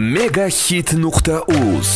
Megahit.uz.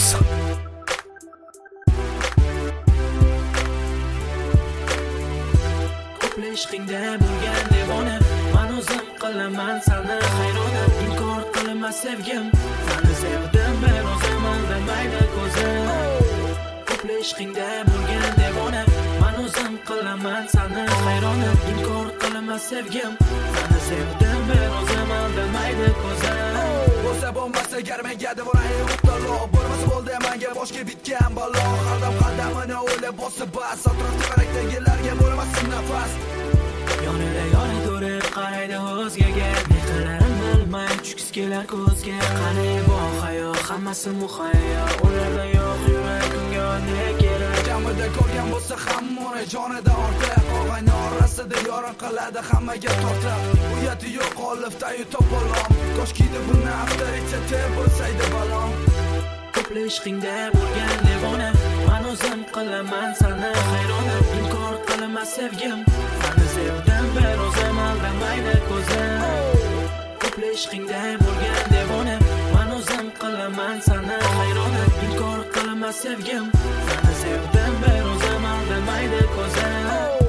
Ishqingda bo'lgan devona, men o'zim qilaman seni hayrona. Inkor qilma sevgim, seni sevdim men o'zim aldamaydi ko'zim. Ishqingda bo'lgan devona, men o'zim qilaman seni hayrona. Inkor qilma sevgim, seni sevdim men o'zim aldamaydi ko'zim. Bo'lsa bo'lmasa garmenga devoray o'talo, bo'lmasa bo'ldi menga boshga bitgan balo. Qadamini o'ylab bosib bas, atrofda barakdagilarga bo'lmasin nafas. Yonida turib qaraydi o'zgaga, mehlarim bilmay tushgisi kelar ko'zga. Qani bu hayot hammasi muhayyo, ularda yo'q yurak unga ne kerak. Jamida ko'rgan bo'lsa hammani jonida ortiq, og'ayni orasida yorin qiladi hammaga tortiq. Uyati yo'q oliftayu to'polom, koshkida buni avtoritet bo'lsaydi balom. Ishqingda bo'lgan devona, men o'zim qilaman seni hayrona. Inkor qilma sevgim, seni sevdim men o'zim aldamaydi ko'zim. Ishqingda bo'lgan devona, men o'zim qilaman seni hayrona. Inkor qilma sevgim, seni sevdim men o'zim aldamaydi ko'zim.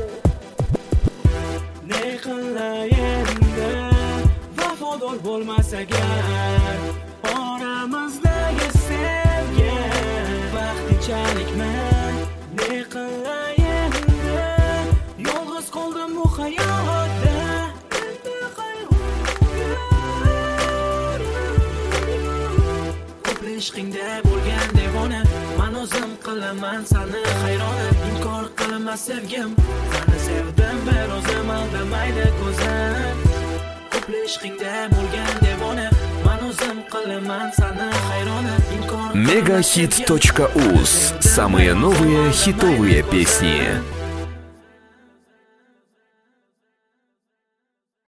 Ne qilay endi vafodor bo'lmas agar oramizdagi sevgi vaqtinchalikman. Ne qilay endi yolg'iz qoldim bu hayotda. Ishqingda bo'lgan devona, men o'zim qilaman seni hayrona. Inkor qilma sevgim, seni sevdim men o'zim aldamaydi ko'zim. Ishqingda bo'lgan devona, men o'zim qilaman seni hayrona. Megahit.uz. Самые новые хитовые песни.